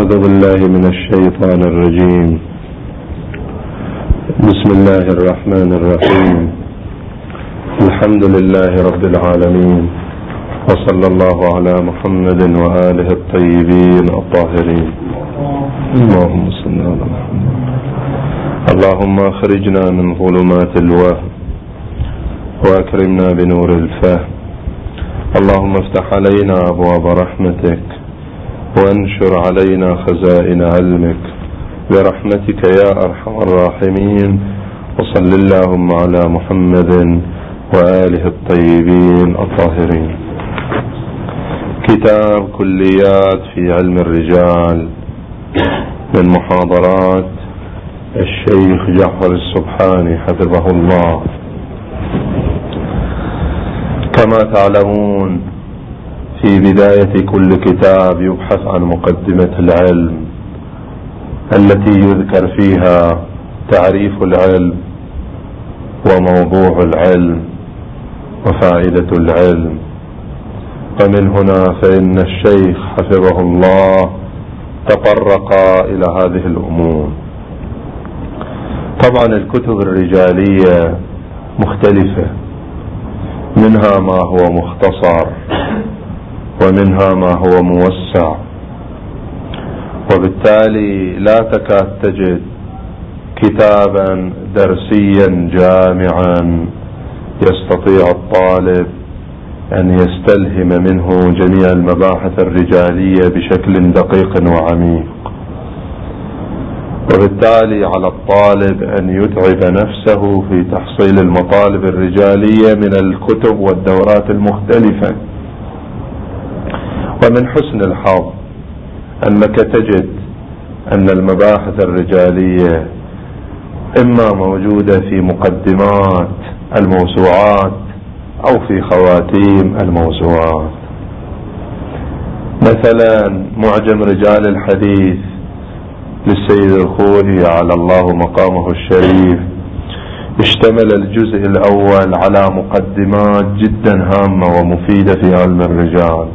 أعوذ بالله من الشيطان الرجيم. بسم الله الرحمن الرحيم. الحمد لله رب العالمين، وصلى الله على محمد وآله الطيبين الطاهرين. اللهم صل على محمد. اللهم أخرجنا من ظلمات الوهم وأكرمنا بنور الفهم. اللهم افتح علينا أبواب رحمتك وانشر علينا خزائن علمك برحمتك يا أرحم الراحمين. وصل اللهم على محمد وآله الطيبين الطاهرين. كتاب كليات في علم الرجال من محاضرات الشيخ جعفر السبحاني حفظه الله. كما تعلمون، في بداية كل كتاب يبحث عن مقدمة العلم التي يذكر فيها تعريف العلم وموضوع العلم وفائدة العلم. ومن هنا فإن الشيخ حفظه الله تطرق إلى هذه الأمور. طبعا الكتب الرجالية مختلفة، منها ما هو مختصر ومنها ما هو موسع، وبالتالي لا تكاد تجد كتابا درسيا جامعا يستطيع الطالب أن يستلهم منه جميع المباحث الرجالية بشكل دقيق وعميق. وبالتالي على الطالب أن يتعب نفسه في تحصيل المطالب الرجالية من الكتب والدورات المختلفة. ومن حسن الحظ أنك تجد أن المباحث الرجالية إما موجودة في مقدمات الموسوعات أو في خواتيم الموسوعات. مثلا معجم رجال الحديث للسيد الخوئي على الله مقامه الشريف اشتمل الجزء الأول على مقدمات جدا هامة ومفيدة في علم الرجال.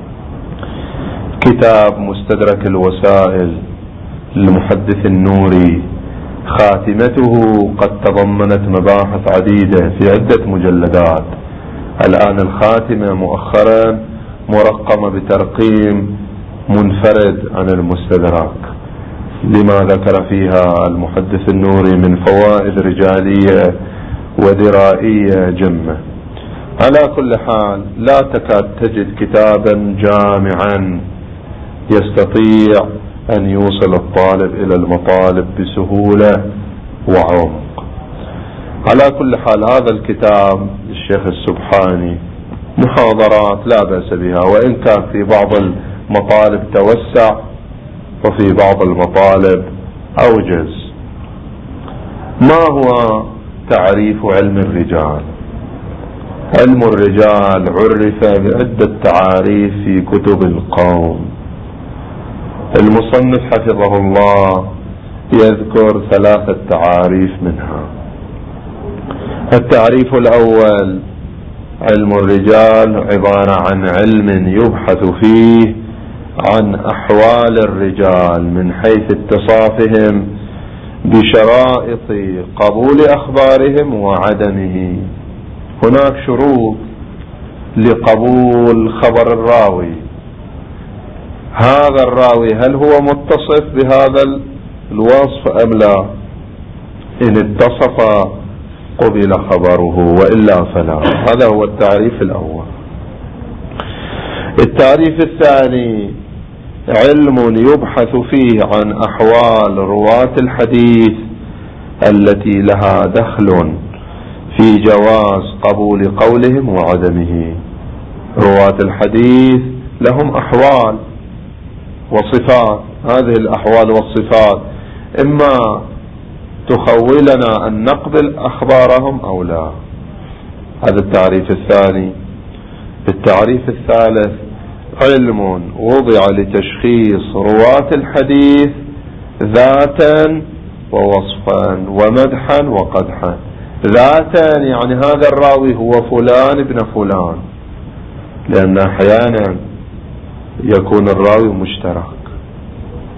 كتاب مستدرك الوسائل للمحدث النوري خاتمته قد تضمنت مباحث عديدة في عدة مجلدات. الآن الخاتمة مؤخرا مرقمة بترقيم منفرد عن المستدرك لما ذكر فيها المحدث النوري من فوائد رجالية ودرائية جمة. على كل حال لا تكاد تجد كتابا جامعا يستطيع أن يوصل الطالب إلى المطالب بسهولة وعمق. على كل حال هذا الكتاب الشيخ السبحاني محاضرات لا بأس بها، وإن كان في بعض المطالب توسع وفي بعض المطالب أوجز. ما هو تعريف علم الرجال؟ علم الرجال عرف بعدة تعاريف في كتب القوم. المصنف حفظه الله يذكر 3 تعاريف منها. التعريف الأول: علم الرجال عبارة عن علم يبحث فيه عن أحوال الرجال من حيث اتصافهم بشرائط قبول أخبارهم وعدمه. هناك شروط لقبول خبر الراوي. هذا الراوي هل هو متصف بهذا الوصف أم لا؟ إن اتصف قبل خبره وإلا فلا. هذا هو التعريف الأول. التعريف الثاني: علم يبحث فيه عن أحوال رواة الحديث التي لها دخل في جواز قبول قولهم وعدمه. رواة الحديث لهم أحوال وصفات، هذه الأحوال والصفات إما تخولنا أن نقبل أخبارهم أو لا. هذا التعريف الثاني. التعريف الثالث: علم وضع لتشخيص رواة الحديث ذاتا ووصفا ومدحا وقدحا. ذاتا يعني هذا الراوي هو فلان ابن فلان، لأن أحيانا يكون الراوي مشترك،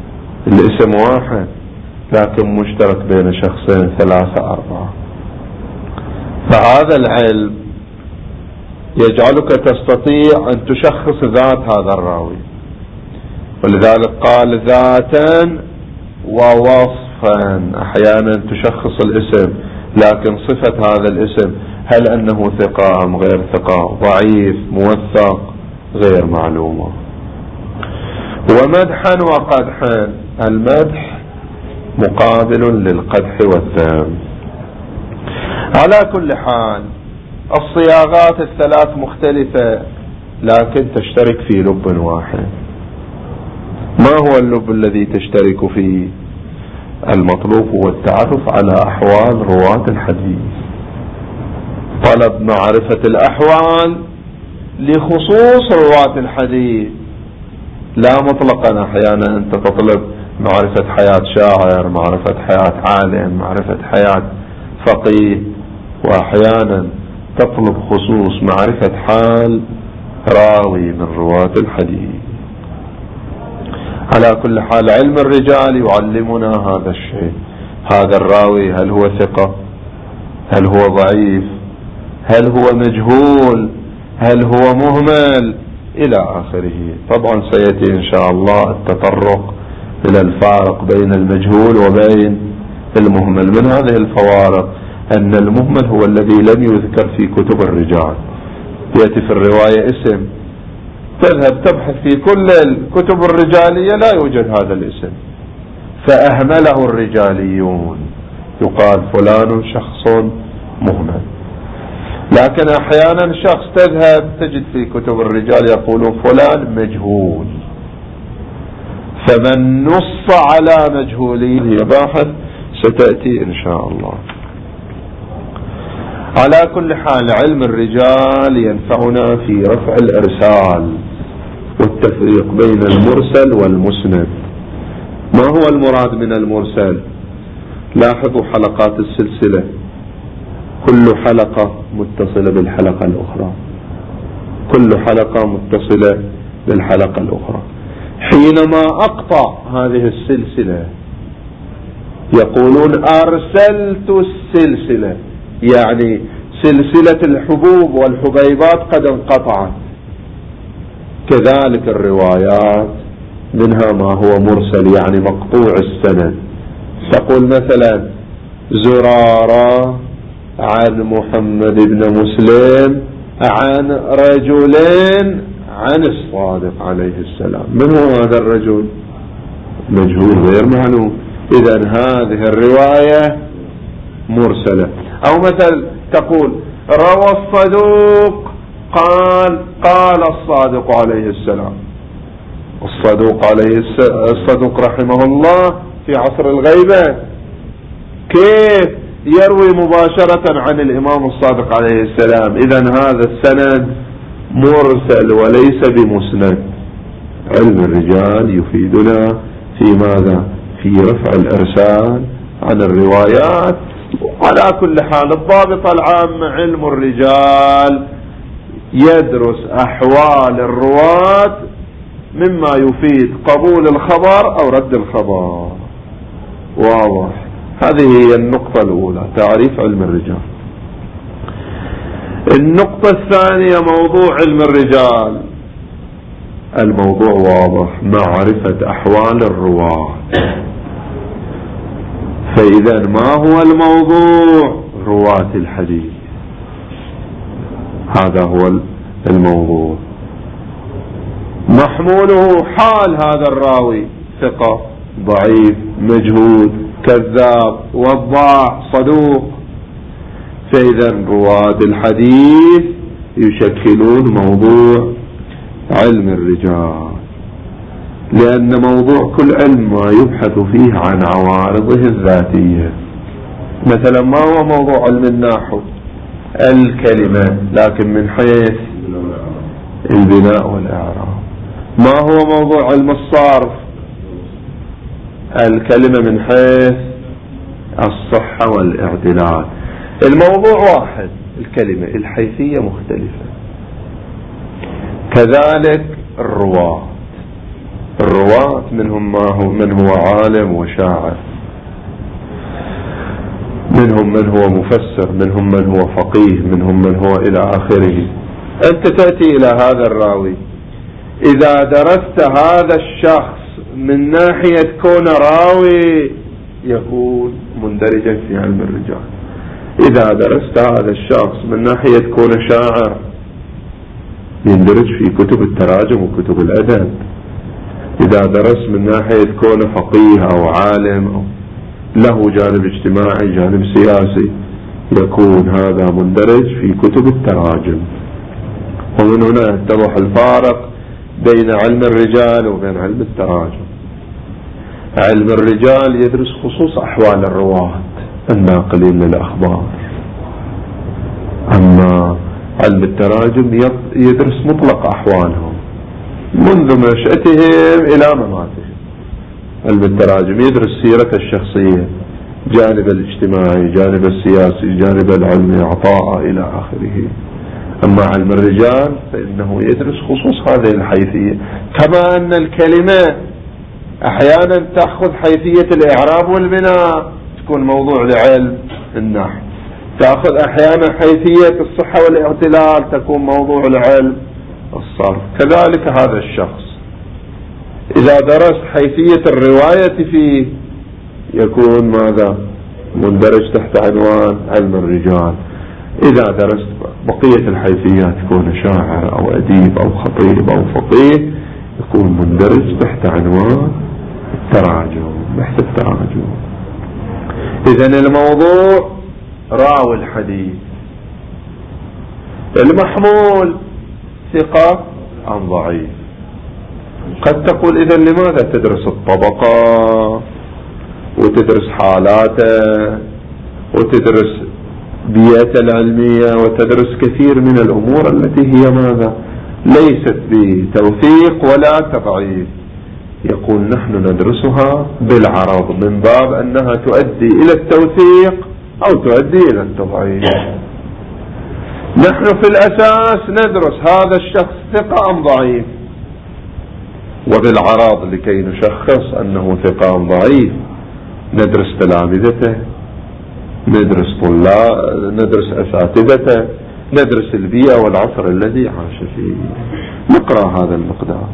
الاسم واحد لكن مشترك بين شخصين 3 4. فهذا العلم يجعلك تستطيع أن تشخص ذات هذا الراوي، ولذلك قال ذاتا ووصفا. أحيانا تشخص الاسم لكن صفة هذا الاسم هل أنه ثقة أم غير ثقة، ضعيف موثق غير معلومة. ومدحا وقدحا، المدح مقابل للقدح والذم. على كل حال الصياغات الثلاث مختلفة لكن تشترك في لب واحد. ما هو اللب الذي تشترك فيه؟ المطلوب هو التعرف على أحوال رواة الحديث، طلب معرفة الأحوال لخصوص رواة الحديث، لا مطلقا. أحيانا أنت تطلب معرفة حياة شاعر، معرفة حياة عالم، معرفة حياة فقيه، وأحيانا تطلب خصوص معرفة حال راوي من رواة الحديث. على كل حال علم الرجال يعلمنا هذا الشيء. هذا الراوي هل هو ثقة؟ هل هو ضعيف؟ هل هو مجهول؟ هل هو مهمل؟ إلى آخره. طبعا سيأتي إن شاء الله التطرق إلى الفارق بين المجهول وبين المهمل. من هذه الفوارق أن المهمل هو الذي لم يذكر في كتب الرجال. يأتي في الرواية اسم، تذهب تبحث في كل الكتب الرجالية لا يوجد هذا الاسم، فأهمله الرجاليون، يقال فلان شخص مهمل. لكن أحيانا شخص تذهب تجد في كتب الرجال يقولون فلان مجهول، فمن نص على مجهوليه هي باحث ستأتي إن شاء الله. على كل حال علم الرجال ينفعنا في رفع الإرسال والتفريق بين المرسل والمسند. ما هو المراد من المرسل؟ لاحظوا حلقات السلسلة، كل حلقة متصلة بالحلقة الأخرى، كل حلقة متصلة بالحلقة الأخرى. حينما أقطع هذه السلسلة يقولون أرسلت السلسلة، يعني سلسلة الحبوب والحبيبات قد انقطعت. كذلك الروايات منها ما هو مرسل يعني مقطوع السند. تقول مثلا زرارة عن محمد بن مسلم عن رجلين عن الصادق عليه السلام. من هو هذا الرجل؟ مجهول غير معلوم. إذن هذه الرواية مرسلة. أو مثل تقول روى الصدوق قال الصادق عليه السلام. الصدوق رحمه الله في عصر الغيبة كيف يروي مباشرة عن الإمام الصادق عليه السلام؟ إذن هذا السند مرسل وليس بمسند. علم الرجال يفيدنا في ماذا؟ في رفع الإرسال عن الروايات. على كل حال الضابط العام علم الرجال يدرس أحوال الرواة مما يفيد قبول الخبر أو رد الخبر. واضح؟ هذه هي النقطة الأولى، تعريف علم الرجال. النقطة الثانية موضوع علم الرجال. الموضوع واضح، معرفة أحوال الرواة. فإذا ما هو الموضوع؟ رواة الحديث، هذا هو الموضوع. محموله حال هذا الراوي، ثقة ضعيف مجهول كذاب وضاع صدوق. فإذا رواة الحديث يشكلون موضوع علم الرجال، لأن موضوع كل علم ما يبحث فيه عن عوارضه الذاتية. مثلا ما هو موضوع علم النحو؟ الكلمة، لكن من حيث البناء والإعراب. ما هو موضوع علم الصرف؟ الكلمة من حيث الصحة والاعتدال. الموضوع واحد، الكلمة، الحيثية مختلفة. كذلك الرواة. الرواة منهم من هو عالم وشاعر، منهم من هو مفسر، منهم من هو فقيه، منهم من هو إلى آخره. أنت تأتي إلى هذا الراوي، إذا درست هذا الشخص من ناحية كون راوي يكون مندرجا في علم الرجال، إذا درست هذا الشخص من ناحية كون شاعر يندرج في كتب التراجم وكتب الأدب، إذا درست من ناحية كون فقيه أو عالم أو له جانب اجتماعي جانب سياسي يكون هذا مندرج في كتب التراجم. ومن هنا يتضح الفارق بين علم الرجال وبين علم التراجم. علم الرجال يدرس خصوص أحوال الرواة الناقلين للأخبار، أما علم التراجم يدرس مطلق أحوالهم منذ نشأتهم إلى مماتهم. علم التراجم يدرس سيرة الشخصية، جانب الاجتماعي، جانب السياسي، جانب العلمي، عطاء إلى آخره. أما علم الرجال فإنه يدرس خصوص هذه الحيثية، كما أن الكلمة أحيانا تأخذ حيثية الإعراب والبناء تكون موضوع لعلم النحو، تأخذ أحيانا حيثية الصحة والاعتلال تكون موضوع لعلم الصرف. كذلك هذا الشخص إذا درس حيثية الرواية فيه يكون ماذا؟ مندرج تحت عنوان علم الرجال. إذا درست بقية الحيثيات كون شاعر أو أديب أو خطيب أو فقيه يكون مندرج تحت عنوان التراجم، بحث التراجم. إذن الموضوع راوي الحديث، المحمول ثقة أم ضعيف. قد تقول إذن لماذا تدرس الطبقة وتدرس حالاته وتدرس بيئة العلمية وتدرس كثير من الأمور التي هي ماذا ليست بتوثيق ولا تضعيف. يقول نحن ندرسها بالعرض من باب أنها تؤدي إلى التوثيق أو تؤدي إلى التضعيف. نحن في الأساس ندرس هذا الشخص ثقة أم ضعيف، وبالعرض لكي نشخص أنه ثقة أم ضعيف ندرس تلامذته، ندرس طلاب، ندرس أساتذته، ندرس البيئة والعصر الذي عاش فيه، نقرأ هذا المقدار.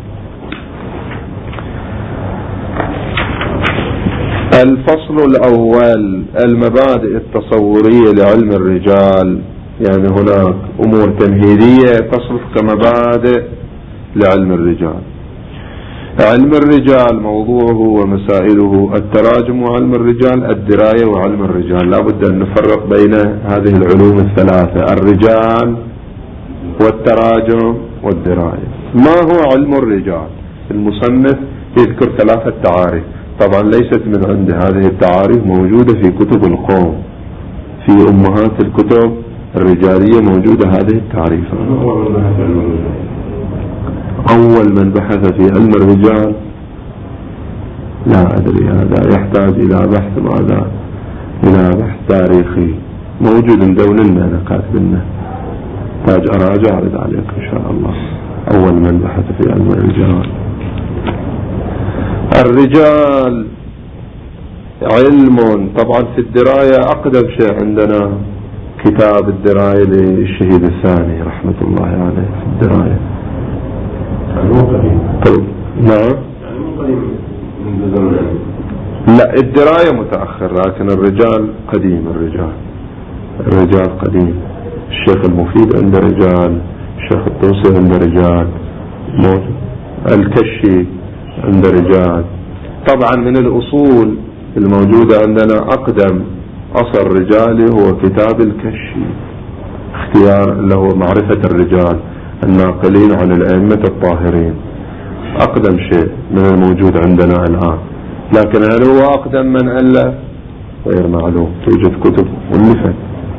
الفصل الأول: المبادئ التصورية لعلم الرجال. يعني هناك أمور تمهيدية تصرف كمبادئ لعلم الرجال. علم الرجال موضوعه ومسائله التراجم وعلم الرجال الدراية وعلم الرجال. لا بد أن نفرق بين هذه العلوم الثلاثة: الرجال والتراجم والدراية. ما هو علم الرجال؟ المصنف يذكر ثلاثة تعاريف، طبعا ليست من عند هذه التعاريف موجودة في كتب القوم، في أمهات الكتب الرجالية موجودة هذه التعريفات. أول من بحث في علم الرجال لا أدري، هذا يحتاج إلى بحث، ماذا إلى بحث تاريخي موجود مدوننا أنا كاتبنا، تاج أراجع أرد عليك إن شاء الله. أول من بحث في علم الرجال. الرجال علم طبعا في الدراية أقدم شيء عندنا كتاب الدراية للشهيد الثاني رحمة الله عليه في الدراية. طيب نعم، لا الدراية متأخر لكن الرجال قديم. الرجال قديم. الشيخ المفيد عنده رجال، الشيخ الطوسي عنده رجال، الكشي عنده رجال. طبعا من الأصول الموجودة عندنا أقدم أصل رجالي هو كتاب الكشي، اختيار له معرفة الرجال الناقلين عن الأئمة الطاهرين، أقدم شيء من الموجود عندنا الآن. لكن هل هو أقدم من ألف؟ غير معلوم، توجد كتب مؤلفة.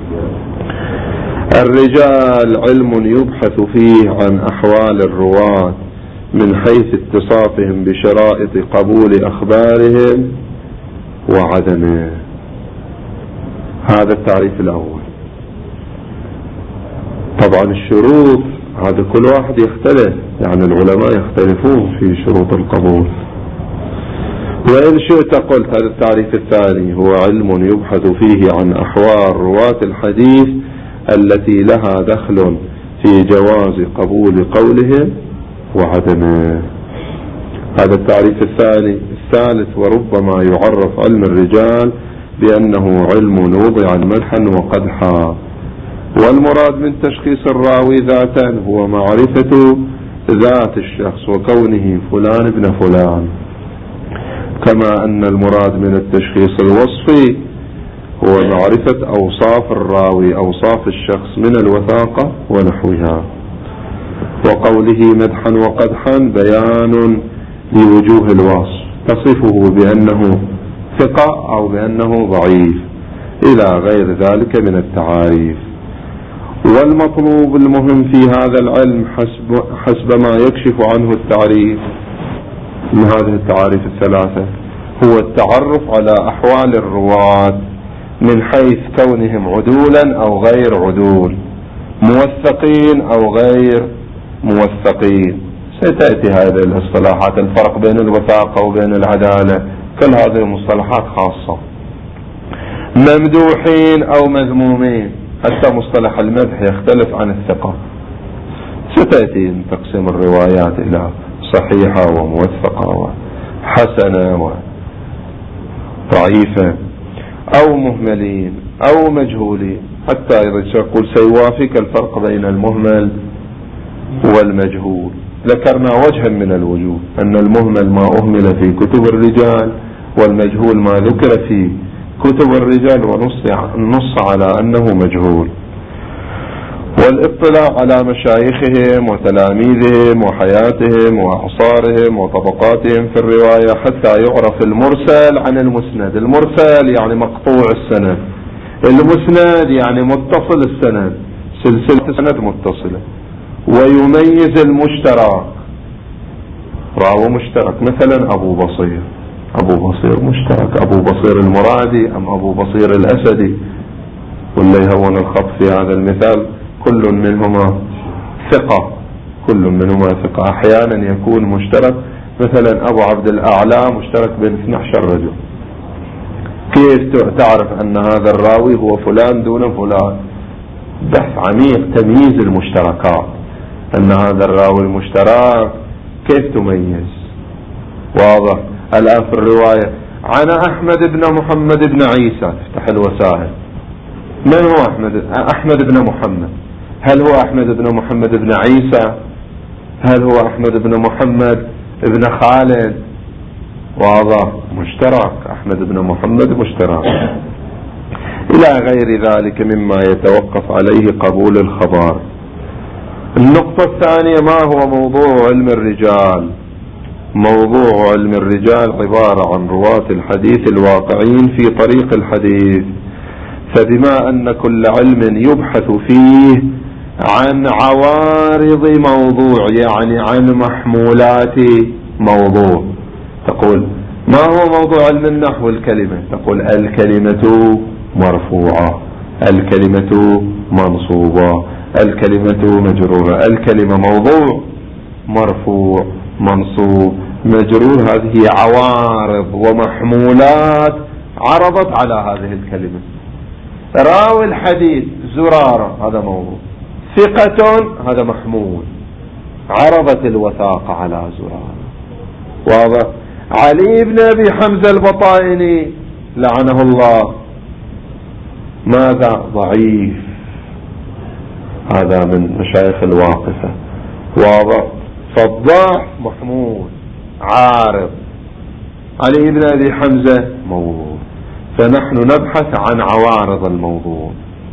الرجال علم يبحث فيه عن أحوال الرواة من حيث اتصافهم بشرائط قبول أخبارهم وعدمه. هذا التعريف الأول. طبعا الشروط هذا كل واحد يختلف، يعني العلماء يختلفون في شروط القبول. وإن شئت قلت هذا التعريف الثاني هو علم يبحث فيه عن أحوال رواة الحديث التي لها دخل في جواز قبول قولهم وعدمه. هذا التعريف الثاني. الثالث وربما يعرف علم الرجال بأنه علم وضع مدحا وقدحا، والمراد من تشخيص الراوي ذاتا هو معرفة ذات الشخص وكونه فلان ابن فلان، كما أن المراد من التشخيص الوصفي هو معرفة أوصاف الراوي، أوصاف الشخص من الوثاقة ونحوها. وقوله مدحا وقدحا بيان لوجوه الوصف، تصفه بأنه ثقة أو بأنه ضعيف إلى غير ذلك من التعاريف. والمطلوب المهم في هذا العلم حسب ما يكشف عنه التعريف من هذه التعاريف الثلاثة هو التعرف على أحوال الرواة من حيث كونهم عدولا أو غير عدول، موثقين أو غير موثقين. ستأتي هذه الاصطلاحات، الفرق بين الوثاقة وبين العدالة، كل هذه مصطلحات خاصة. ممدوحين أو مذمومين، حتى مصطلح المدح يختلف عن الثقة. ستأتي تقسيم الروايات إلى صحيحة وموثقة وحسنة وضعيفة، أو مهملين أو مجهولين، حتى إذا يقول سيوافق الفرق بين المهمل والمجهول. ذكرنا وجها من الوجوه أن المهمل ما أهمل في كتب الرجال، والمجهول ما ذكر في كتب الرجال ونص على أنه مجهول. والاطلاع على مشايخهم وتلاميذهم وحياتهم وأعصارهم وطبقاتهم في الرواية حتى يعرف المرسل عن المسند. المرسل يعني مقطوع السند، المسند يعني متصل السند، سلسلة السند متصلة. ويميز المشترك، راوي مشترك مثلا أبو بصير، أبو بصير مشترك، أبو بصير المرادي أم أبو بصير الأسدي، واللي يهون الخط في هذا المثال كل منهما ثقة، كل منهما ثقة. أحيانا يكون مشترك، مثلا أبو عبد الأعلى مشترك بين 12 رجل. كيف تعرف أن هذا الراوي هو فلان دون فلان؟ بحث عميق تمييز المشتركات، أن هذا الراوي المشترك كيف تميز؟ واضح. الآن في الرواية عن أحمد بن محمد بن عيسى، تفتح الوسائل، من هو أحمد بن محمد؟ هل هو أحمد بن محمد بن عيسى؟ هل هو أحمد بن محمد بن خالد؟ واضح، مشترك، أحمد بن محمد مشترك، إلى غير ذلك مما يتوقف عليه قبول الخبر. النقطة الثانية، ما هو موضوع علم الرجال؟ موضوع علم الرجال عبارة عن رواة الحديث الواقعين في طريق الحديث. فبما أن كل علم يبحث فيه عن عوارض موضوع، يعني عن محمولات موضوع. تقول ما هو موضوع علم النحو؟ الكلمة، تقول الكلمة مرفوعة، الكلمة منصوبة، الكلمة مجرورة. الكلمة موضوع، مرفوع، منصوب، مجرور. هذه عوارض ومحمولات عرضت على هذه الكلمة. راوي الحديث زرارة، هذا موضوع. ثقة، هذا محمول، عرضت الوثاقة على زرارة. واضح. علي بن أبي حمزة البطائني لعنه الله، ماذا؟ ضعيف، هذا من مشايخ الواقفة. واضح. فالضعف محمول، عارض. علي بن أبي حمزة موضوع. فنحن نبحث عن عوارض الموضوع.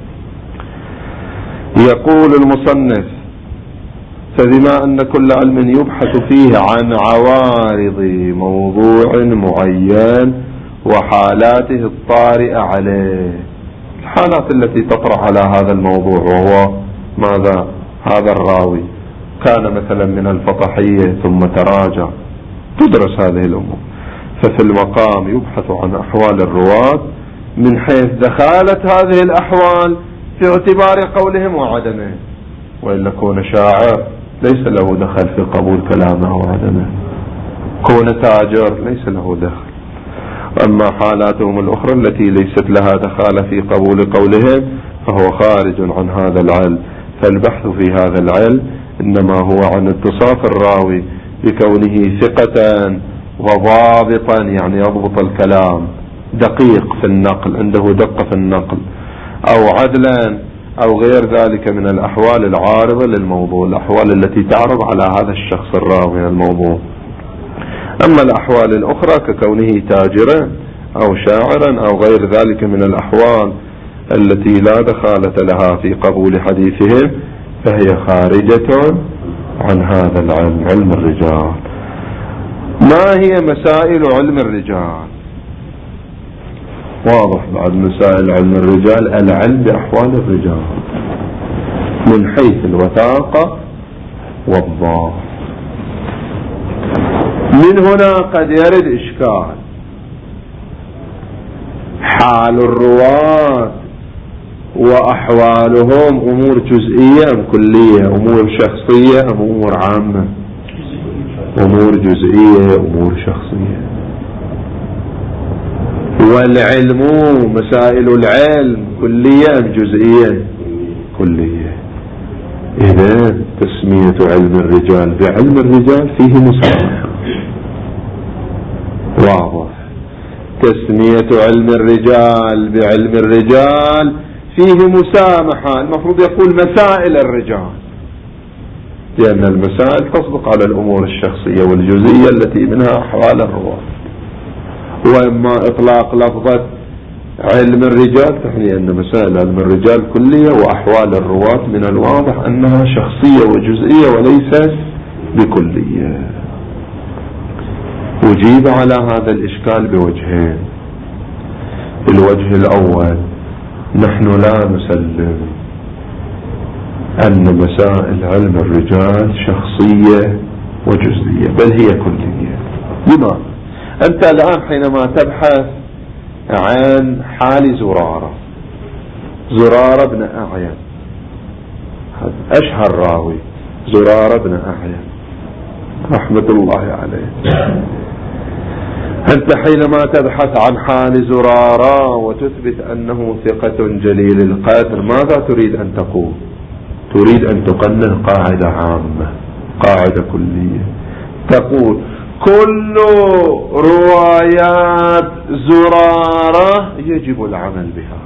يقول المصنف فبما أن كل علم يبحث فيه عن عوارض موضوع معين وحالاته الطارئة عليه، الحالات التي تطرح على هذا الموضوع، وهو ماذا؟ هذا الراوي كان مثلا من الفطحية ثم تراجع، تدرس هذه الأمور. ففي المقام يبحث عن أحوال الرواة من حيث دخالت هذه الأحوال في اعتبار قولهم وعدمه. وإلا كون شاعر ليس له دخل في قبول كلامه أو عدمه، كون تاجر ليس له دخل. أما حالاتهم الأخرى التي ليست لها دخل في قبول قولهم فهو خارج عن هذا العلم. فالبحث في هذا العلم إنما هو عن اتصاف الراوي بكونه ثقة وضابطا، يعني يضبط الكلام، دقيق في النقل، عنده دقة في النقل، أو عدلا، أو غير ذلك من الأحوال العارضة للموضوع، الأحوال التي تعرض على هذا الشخص الراوي من الموضوع. أما الأحوال الأخرى ككونه تاجرا أو شاعرا أو غير ذلك من الأحوال التي لا دخالة لها في قبول حديثهم فهي خارجة عن هذا العلم، علم الرجال. ما هي مسائل علم الرجال؟ واضح بعد مسائل علم الرجال العلم بأحوال الرجال من حيث الوثاقة والضبط. من هنا قد يرد إشكال، حال الرواة وأحوالهم أمور جزئية أم كلية، أمور شخصية أم أمور عامة؟ أمور جزئية، أمور شخصية. والعلم مسائل العلم كلية أم جزئية؟ كلية. إذن تسمية علم الرجال بعلم الرجال فيه مسامحة، واضح. تسمية علم الرجال بعلم الرجال فيه مسامحة، المفروض يقول مسائل الرجال، لأن المسائل تصدق على الأمور الشخصية والجزئية التي منها أحوال الرواة. وإما إطلاق لفظة علم الرجال تعني أن مسائل علم الرجال كلية، وأحوال الرواة من الواضح أنها شخصية وجزئية وليست بكلية. أجيب على هذا الإشكال بوجهين. الوجه الأول، نحن لا نسلم أن مسائل علم الرجال شخصية وجزئية، بل هي كلية. لماذا؟ أنت الآن حينما تبحث عن حال زرارة بن أعين، أشهر راوي زرارة بن أعين رحمة الله عليه، أنت حينما تبحث عن حال زرارة وتثبت أنه ثقة جليل القدر، ماذا تريد أن تقول؟ تريد أن تقنن قاعدة عامة، قاعدة كلية، تقول كل روايات زرارة يجب العمل بها.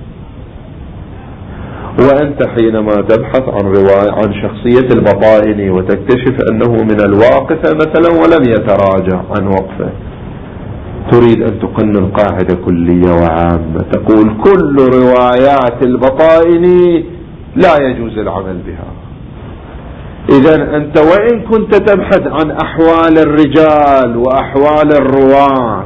وأنت حينما تبحث عن شخصية البطائني وتكتشف أنه من الواقفة مثلا ولم يتراجع عن وقفه، تريد أن تقنن قاعدة كلية وعامة، تقول كل روايات البطائني لا يجوز العمل بها. إذن أنت وإن كنت تبحث عن أحوال الرجال وأحوال الرواة،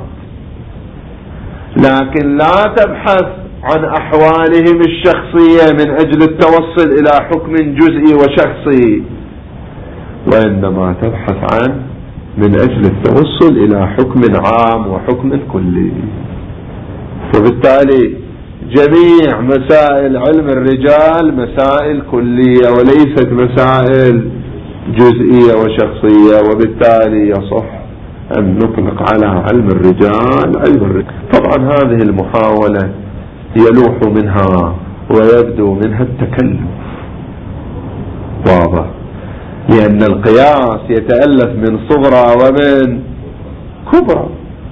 لكن لا تبحث عن أحوالهم الشخصية من أجل التوصل إلى حكم جزئي وشخصي، وإنما تبحث من أجل التوصل إلى حكم عام وحكم كلي. وبالتالي جميع مسائل علم الرجال مسائل كلية وليست مسائل جزئية وشخصية، وبالتالي يصح أن نطلق على علم الرجال علم الرجال. طبعا هذه المحاولة يلوح منها ويبدو منها التكلف، واضح، لأن القياس يتألف من صغرى ومن كبرى.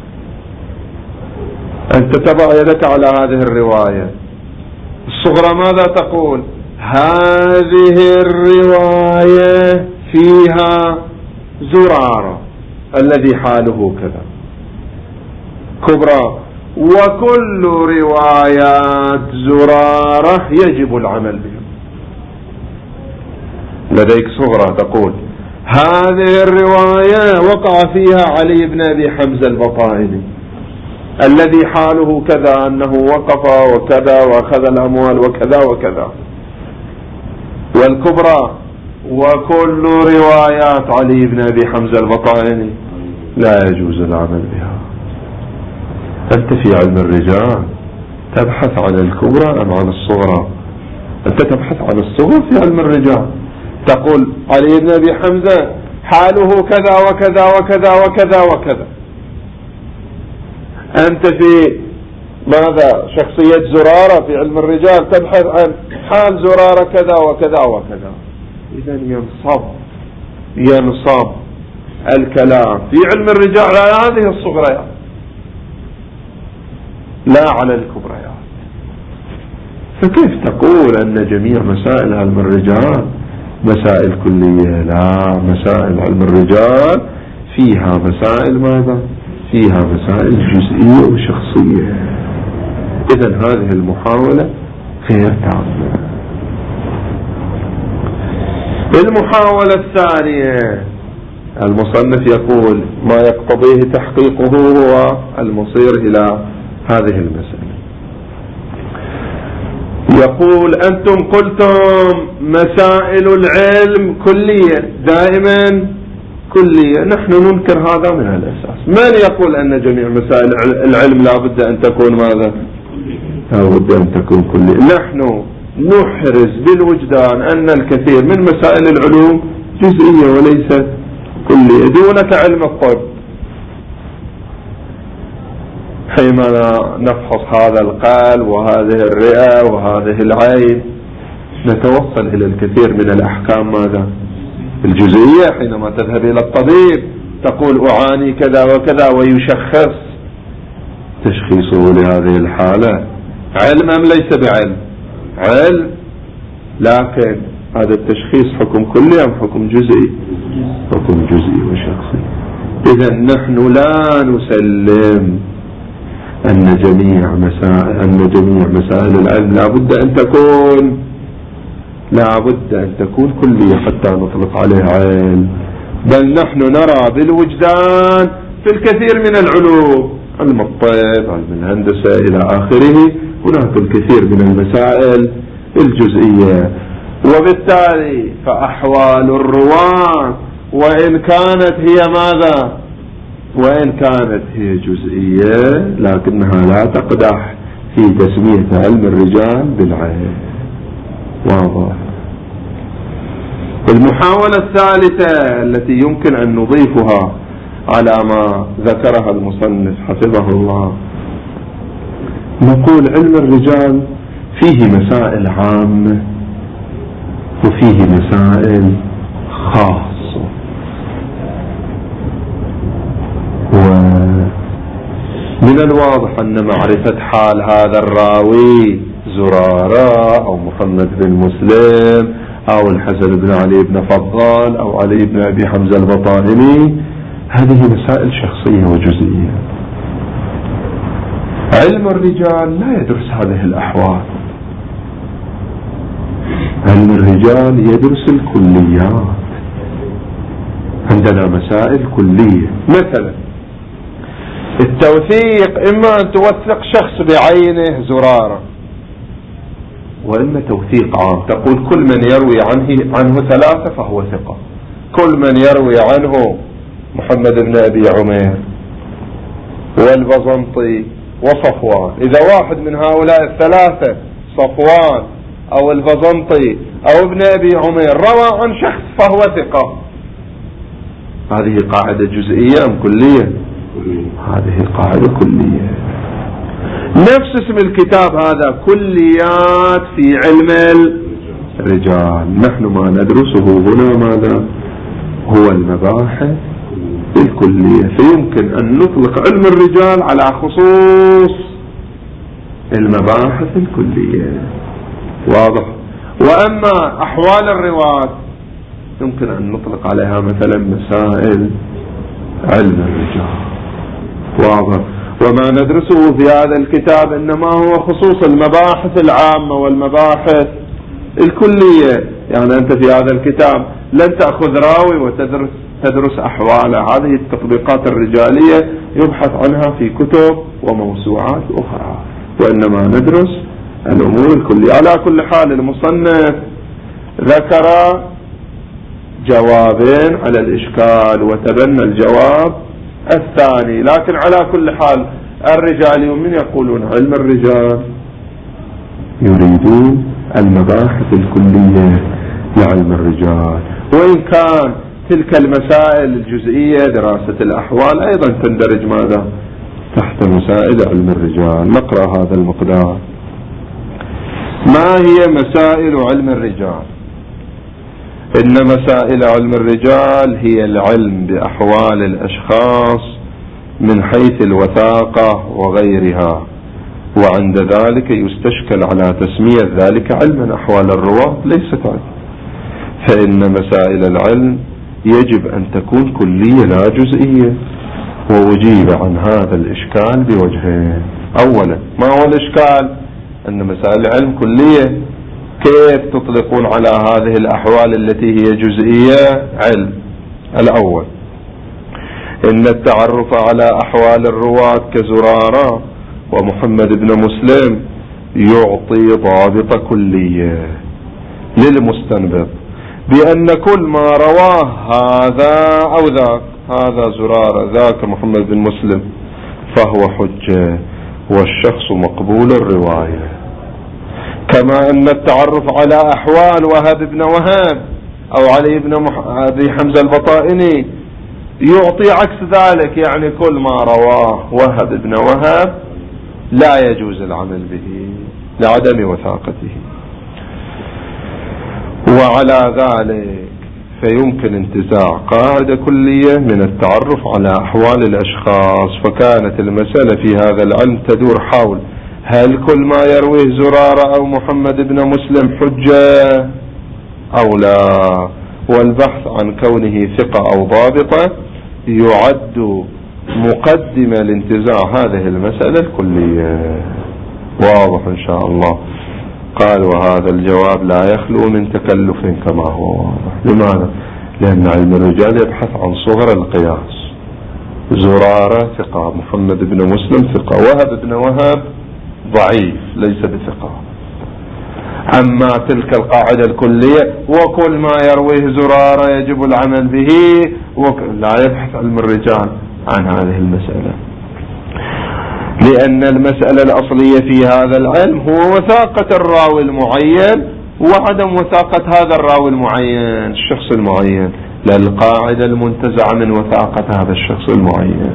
أنت تضع يدك على هذه الرواية الصغرى، ماذا تقول؟ هذه الرواية فيها زرارة الذي حاله كذا. كبرى، وكل روايات زرارة يجب العمل بها. لديك صغرى تقول هذه الرواية وقع فيها علي بن أبي حمزة البطائني الذي حاله كذا، أنه وقف وكذا وأخذ الأموال وكذا وكذا. والكبرى وكل روايات علي بن أبي حمزة البطائني لا يجوز العمل بها. أنت في علم الرجال تبحث عن الكبرى أم عن الصغرى؟ أنت تبحث عن الصغرى في علم الرجال، تقول علي بن أبي حمزة حاله كذا وكذا وكذا وكذا وكذا، أنت في ماذا شخصية زرارة في علم الرجال تبحث عن حال زرارة كذا وكذا وكذا. إذا ينصب الكلام في علم الرجال على هذه الصغريات لا على الكبريات. فكيف تقول أن جميع مسائل علم الرجال مسائل كلية؟ لا، مسائل علم الرجال فيها مسائل ماذا؟ فيها مسائل جزئية وشخصية. إذن هذه المحاولة غير تامة. المحاولة الثانية المصنف يقول ما يقتضيه تحقيقه هو المصير إلى هذه المسألة. يقول أنتم قلتم مسائل العلم كلية، دائما كلية، نحن ننكر هذا من الأساس. من يقول أن جميع مسائل العلم لا بد أن تكون ماذا؟ لا بد أن تكون كلية. نحن نحرز بالوجدان أن الكثير من مسائل العلوم جزئية وليست كلية. دونك علم الطب، حينما نفحص هذا القلب وهذه الرئة وهذه العين نتوصل إلى الكثير من الأحكام ماذا؟ الجزئية. حينما تذهب إلى الطبيب تقول أعاني كذا وكذا ويشخص، تشخيصه لهذه الحالة علم أم ليس بعلم؟ علم، لكن هذا التشخيص حكم كلي أم حكم جزئي؟ حكم جزئي وشخصي. إذا نحن لا نسلم أن جميع مسائل العلم لا بد أن تكون كلية حتى نطلق عليها علم، بل نحن نرى بالوجدان في الكثير من العلوم، علم الطب، علم الهندسة إلى آخره، هناك الكثير من المسائل الجزئية. وبالتالي فأحوال الرواة وإن كانت هي ماذا؟ وإن كانت هي جزئية لكنها لا تقدح في تسمية علم الرجال بالعين. واضح. المحاولة الثالثة التي يمكن أن نضيفها على ما ذكرها المصنف حفظه الله، نقول علم الرجال فيه مسائل عامة وفيه مسائل خاصة. ومن الواضح أن معرفة حال هذا الراوي زرارة أو محمد بن مسلم أو الحسن بن علي بن فضال أو علي بن أبي حمزة البطائني هذه مسائل شخصية وجزئية. علم الرجال لا يدرس هذه الأحوال. علم الرجال يدرس الكليات. عندنا مسائل كلية، مثلا التوثيق، إما أن توثق شخص بعينه زرارة، وإما توثيق عام تقول كل من يروي عنه ثلاثة فهو ثقة، كل من يروي عنه محمد بن أبي عمير والبزنطي وصفوان، إذا واحد من هؤلاء الثلاثة صفوان أو البزنطي أو ابن أبي عمير روى عن شخص فهو ثقة. هذه قاعدة جزئية أم كلية؟ هذه قاعدة كلية. نفس اسم الكتاب هذا كليات في علم الرجال. نحن ما ندرسه هنا ماذا؟ هو المباحث الكلية. فيمكن أن نطلق علم الرجال على خصوص المباحث الكلية. واضح. وأما أحوال الرواة يمكن أن نطلق عليها مثلا مسائل علم الرجال. واضح. وما ندرسه في هذا الكتاب إنما هو خصوص المباحث العامة والمباحث الكلية. يعني أنت في هذا الكتاب لن تأخذ راوي وتدرس أحواله، هذه التطبيقات الرجالية يبحث عنها في كتب وموسوعات أخرى، وإنما ندرس الأمور الكلية. على كل حال المصنف ذكر جوابين على الإشكال وتبنى الجواب الثاني، لكن على كل حال الرجال من يقولون علم الرجال يريدون المباحث الكلية لعلم الرجال. وإن كان تلك المسائل الجزئية دراسة الأحوال أيضا تندرج ماذا تحت مسائل علم الرجال. نقرأ هذا المقدار. ما هي مسائل علم الرجال؟ إن مسائل علم الرجال هي العلم بأحوال الأشخاص من حيث الوثاقة وغيرها، وعند ذلك يستشكل على تسمية ذلك علما. أحوال الرواة ليست علم، فإن مسائل العلم يجب أن تكون كلية لا جزئية. وأجيب عن هذا الإشكال بوجهين. أولا، ما هو الإشكال؟ أن مسائل العلم كلية، كيف تطلقون على هذه الأحوال التي هي جزئية علم؟ الأول، إن التعرف على أحوال الرواة كزرارة ومحمد بن مسلم يعطي ضابط كلية للمستنبط بأن كل ما رواه هذا أو ذاك، هذا زرارة ذاك محمد بن مسلم، فهو حجة والشخص مقبول الرواية. كما أن التعرف على أحوال وهب بن وهب أو علي بن أبي حمزة البطائني يعطي عكس ذلك، يعني كل ما رواه وهب بن وهب لا يجوز العمل به لعدم وثاقته. وعلى ذلك فيمكن انتزاع قاعدة كلية من التعرف على أحوال الأشخاص. فكانت المسألة في هذا العلم تدور حول هل كل ما يرويه زرارة أو محمد بن مسلم حجة أو لا، والبحث عن كونه ثقة أو ضابطة يعد مقدمة لانتزاع هذه المسألة الكلية. واضح إن شاء الله. قال وهذا الجواب لا يخلو من تكلف كما هو واضح. لماذا؟ لأن علم الرجال يبحث عن صغر القياس. زرارة ثقة، محمد بن مسلم ثقة، وهب بن وهب ضعيف ليس بثقة. أما تلك القاعدة الكلية وكل ما يرويه زرارة يجب العمل به، لا يبحث علم الرجال عن هذه المسألة، لأن المسألة الأصلية في هذا العلم هو وثاقة الراوي المعين وعدم وثاقة هذا الراوي المعين، الشخص المعين، لا القاعدة المنتزعة من وثاقة هذا الشخص المعين.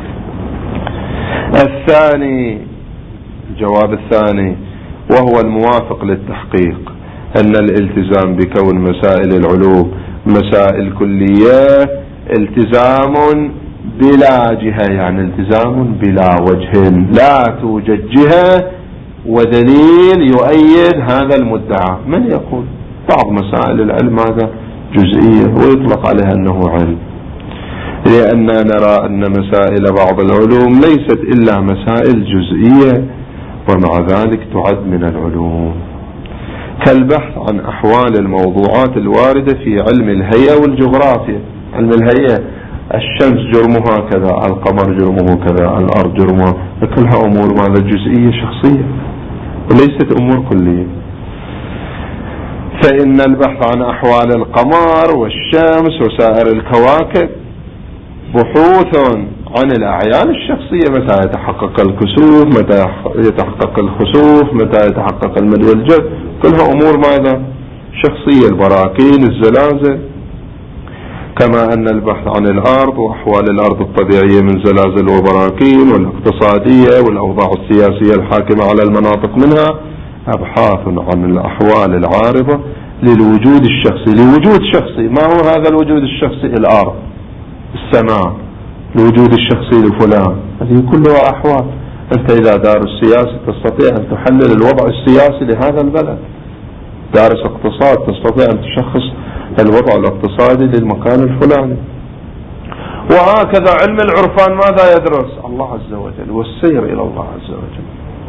الثاني، الجواب الثاني وهو الموافق للتحقيق، أن الالتزام بكون مسائل العلوم مسائل كلية التزام بلا جهة، يعني التزام بلا وجه، لا توجد جهة ودليل يؤيد هذا المدعى. من يقول بعض مسائل العلم هذا جزئية ويطلق عليها أنه علم؟ لأننا نرى أن مسائل بعض العلوم ليست إلا مسائل جزئية ومع ذلك تعد من العلوم، كالبحث عن أحوال الموضوعات الواردة في علم الهيئة والجغرافيا. علم الهيئة الشمس جرمها كذا، القمر جرمه كذا، الأرض جرمها، كلها أمور ماذا جزئية شخصية وليست أمور كلية. فإن البحث عن أحوال القمر والشمس وسائر الكواكب بحوث عن الأعيان الشخصية، متى يتحقق الكسوف، متى يتحقق الخسوف، متى يتحقق المد والجد، كلها أمور ماذا شخصية، البراكين، الزلازل. كما أن البحث عن الأرض وأحوال الأرض الطبيعية من زلازل وبراكين والاقتصادية والأوضاع السياسية الحاكمة على المناطق منها أبحاث عن الأحوال العارضة للوجود الشخصي. لوجود شخصي، ما هو هذا الوجود الشخصي؟ الأرض، السماء، الوجود الشخصي لفلان، هذه كلها أحوال. أنت إذا دارس سياسي تستطيع أن تحلل الوضع السياسي لهذا البلد، دارس اقتصاد تستطيع أن تشخص الوضع الاقتصادي للمكان الفلاني. وهكذا علم العرفان ماذا يدرس؟ الله عز وجل والسير إلى الله عز وجل.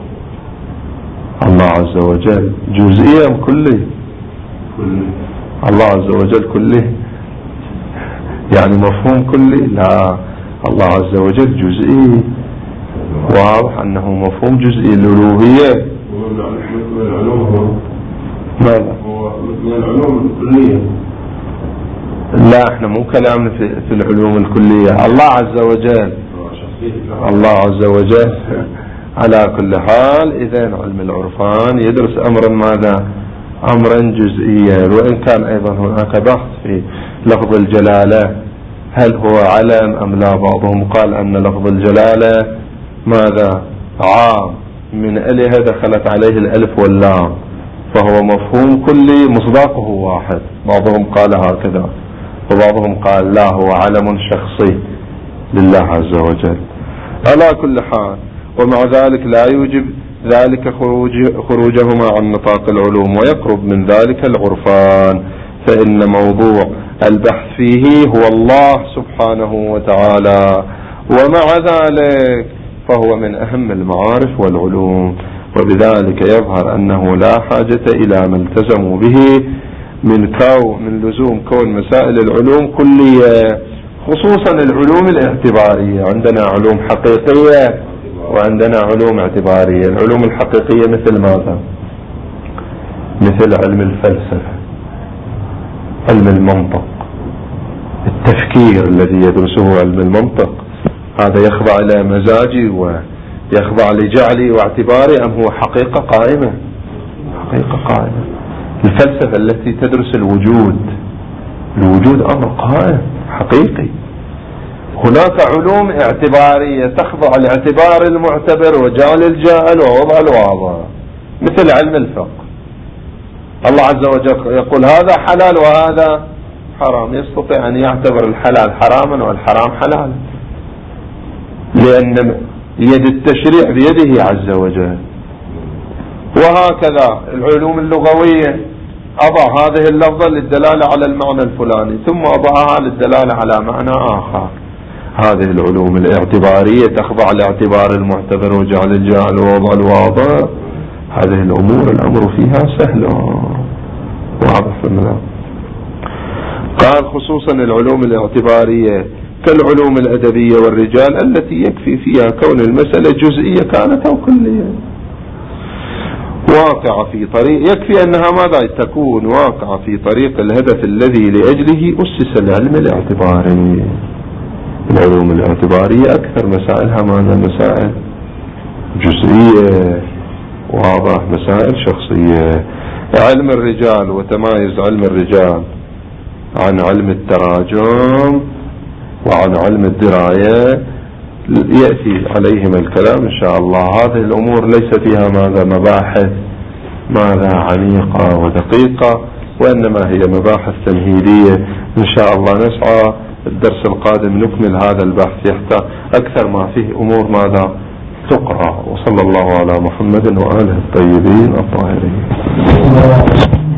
الله عز وجل جزئيا كلي، الله عز وجل كلي يعني مفهوم كلي؟ لا، الله عز وجل جزئي، واضح أنه مفهوم جزئي. الألوهية ماذا؟ من العلوم الكلية. لا، احنا مو كلامنا في العلوم الكلية. الله عز وجل، الله عز وجل على كل حال. إذن علم العرفان يدرس أمرا ماذا؟ أمرا جزئيا. وإن كان أيضا هناك بحث في لفظ الجلالة، هل هو علم أم لا؟ بعضهم قال أن لفظ الجلالة ماذا؟ عام، من أله دخلت عليه الألف واللام، فهو مفهوم كلي مصداقه واحد. بعضهم قال هكذا، وبعضهم قال لا، هو علم شخصي لله عز وجل. على كل حال، ومع ذلك لا يوجب ذلك خروجهما عن نطاق العلوم، ويقرب من ذلك العرفان، فإن موضوع البحث فيه هو الله سبحانه وتعالى، ومع ذلك فهو من أهم المعارف والعلوم. وبذلك يظهر أنه لا حاجة إلى ما التزموا به من لزوم كون مسائل العلوم كلية، خصوصا العلوم الاعتبارية. عندنا علوم حقيقية وعندنا علوم اعتبارية. العلوم الحقيقية مثل ماذا؟ مثل علم الفلسفة، علم المنطق، التفكير الذي يدرسه علم المنطق، هذا يخضع إلى مزاجي ويخضع لجعلي واعتباري، أم هو حقيقة قائمة؟ حقيقة قائمة. الفلسفة التي تدرس الوجود أمر قائم حقيقي. هناك علوم اعتبارية تخضع لاعتبار المعتبر وجعل الجاهل ووضع الواضع، مثل علم الفقه. الله عز وجل يقول هذا حلال وهذا حرام، يستطيع أن يعتبر الحلال حراما والحرام حلالا، لأن يد التشريع بيده عز وجل. وهكذا العلوم اللغوية، أضع هذه اللفظة للدلالة على المعنى الفلاني ثم أضعها للدلالة على معنى آخر. هذه العلوم الاعتبارية تخضع لاعتبار المعتبر وجعل الجاهل ووضع الواضع. هذه الأمر فيها سهل واضح. قال خصوصا العلوم الاعتبارية كالعلوم الأدبية والرجال التي يكفي فيها كون المسألة جزئية كانت أو كلية، واقع في طريق، يكفي أنها ماذا؟ تكون واقع في طريق الهدف الذي لأجله أسس العلم الاعتباري. العلوم الاعتبارية أكثر مسائلها ماذا؟ مسائل جزئية، واضح، مسائل شخصية. علم الرجال، وتمايز علم الرجال عن علم التراجم وعن علم الدراية، يأتي عليهم الكلام إن شاء الله. هذه الأمور ليس فيها ماذا؟ مباحث ماذا؟ عميقة ودقيقة، وإنما هي مباحث تمهيدية. إن شاء الله نسعى الدرس القادم نكمل هذا البحث، يحتاج أكثر ما فيه أمور ماذا؟ تقرأ. وصلى الله على محمد وآله الطيبين الطاهرين.